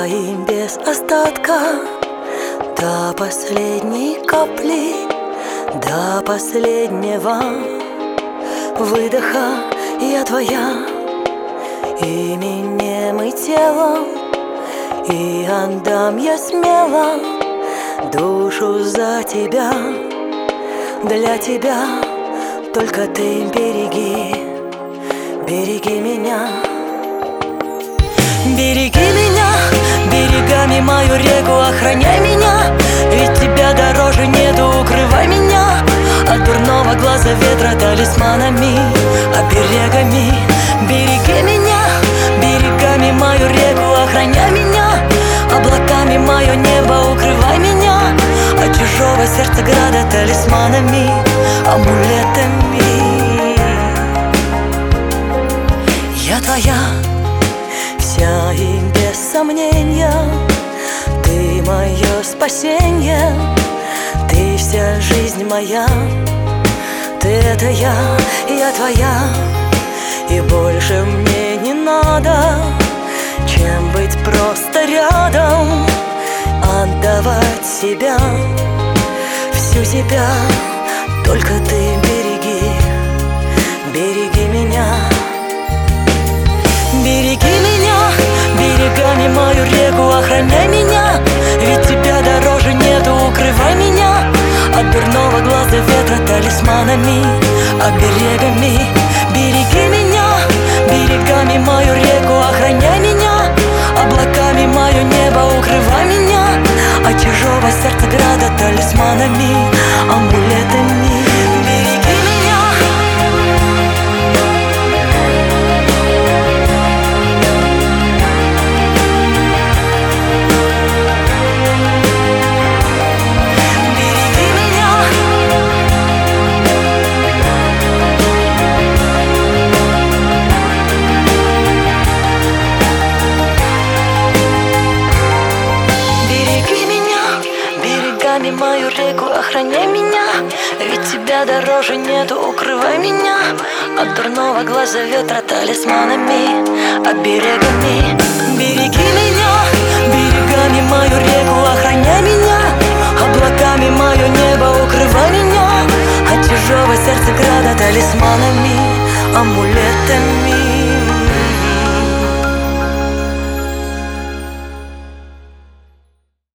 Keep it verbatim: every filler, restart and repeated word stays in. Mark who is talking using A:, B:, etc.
A: и без остатка, до последней капли, до последнего выдоха я твоя, именем и телом, и отдам я смело душу за тебя. Для тебя только ты береги, береги меня. Береги меня, берегами мою реку охраняй меня, ведь тебя дороже нету, укрывай меня от дурного глаза ветра талисманами, оберегами. Береги меня, берегами мою реку охраняй меня, облаками мое небо укрывай меня от чужого сердца града талисманами, амулетами. Я твоя вся и без сомнения, ты мое спасение, ты вся жизнь моя. Ты — это я, я твоя, и больше мне не надо, чем быть просто рядом, отдавать себя, всю себя. Только ты береги, береги меня. Береги меня, берегами мою реку охраняй меня, ведь тебя дороже нету, укрывай меня от дурного глаза ветра талисманами, оберегами. Береги меня, берегами мою реку охраняй меня, облаками мое небо укрывай меня от чужого сердца града талисманами, амулетами. Береги меня. Мою реку охраняй меня, ведь тебя дороже нету, укрывай меня от дурного глаза ветра талисманами, оберегами. Береги меня.